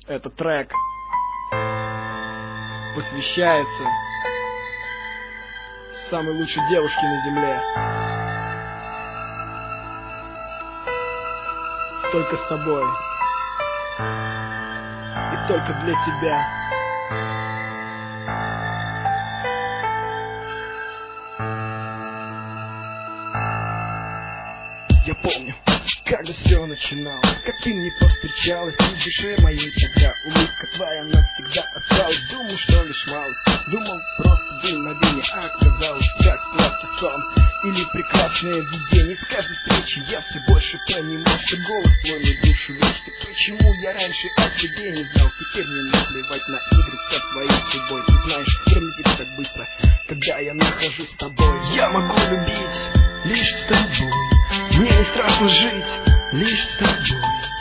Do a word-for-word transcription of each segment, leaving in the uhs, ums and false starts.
Этот трек посвящается самой лучшей девушке на земле. Только с тобой и только для тебя. Я помню, когда все начиналось, как ты мне повстречалась, и в душе моей тогда улыбка твоя навсегда осталась. Думал, что лишь малость, думал, просто был мгновение, а оказалось, как сладкий сон или прекрасное видение. С каждой встречи я все больше понимал, что голос твой мою душу лечит. Почему я раньше о тебе не знал, теперь мне наплевать на игры со твоей судьбой. Ты знаешь, время летит так быстро, когда я нахожусь с тобой. Я могу любить лишь с тобой, мне не страшно жить лишь с тобой.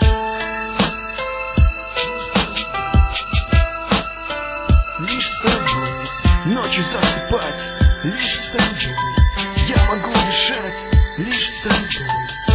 Лишь с тобой, ночью засыпать лишь с тобой. Я могу дышать лишь с тобой.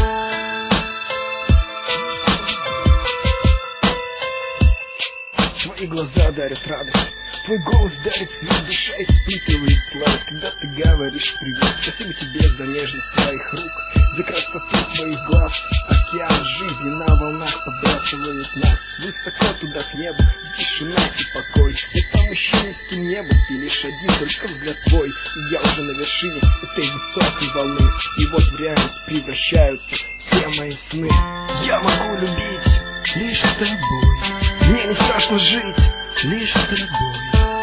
Твои глаза дарят радость, твой голос дарит свет, душа испытывает сладость, когда ты говоришь привет. Спасибо тебе за нежность твоих рук, за красоту твоих глаз. Океан жизни на волнах подбрасывает нас высоко туда к небу, тишина и покой. Нет там мужчины, с кем не был, ты лишь один, только взгляд твой, и я уже на вершине этой высокой волны. И вот в реальность превращаются все мои сны. Я могу любить лишь с тобой, мне не страшно жить лишь с тобой.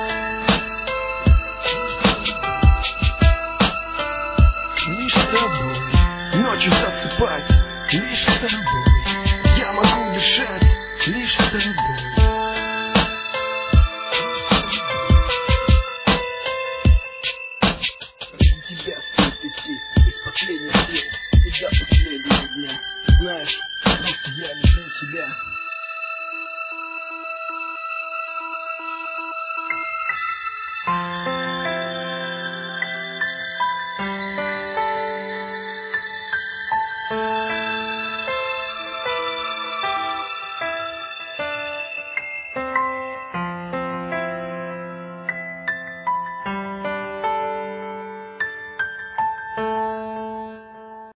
Лишь с тобой, ночью засыпать лишь с тобой. Я могу дышать лишь с тобой. Ради тебя стоит идти из последних сил и до последнего дня. Знаешь, просто я люблю тебя.